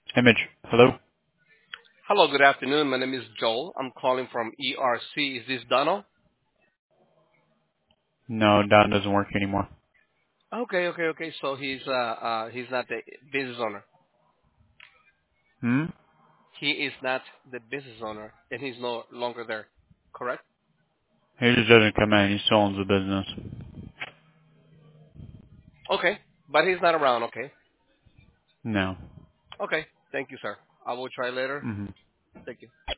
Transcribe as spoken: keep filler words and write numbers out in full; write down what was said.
Image. Hello? Hello, good afternoon. My name is Joel. I'm calling from E R C. Is this Donald? No, Don doesn't work anymore. Okay, okay, okay. So he's uh uh he's not the business owner. Hmm? He is not the business owner, and he's no longer there. Correct? He just doesn't come in. He still owns the business. Okay, but he's not around. Okay, No. okay. Thank you, sir. I will try later. Hmm. Thank you.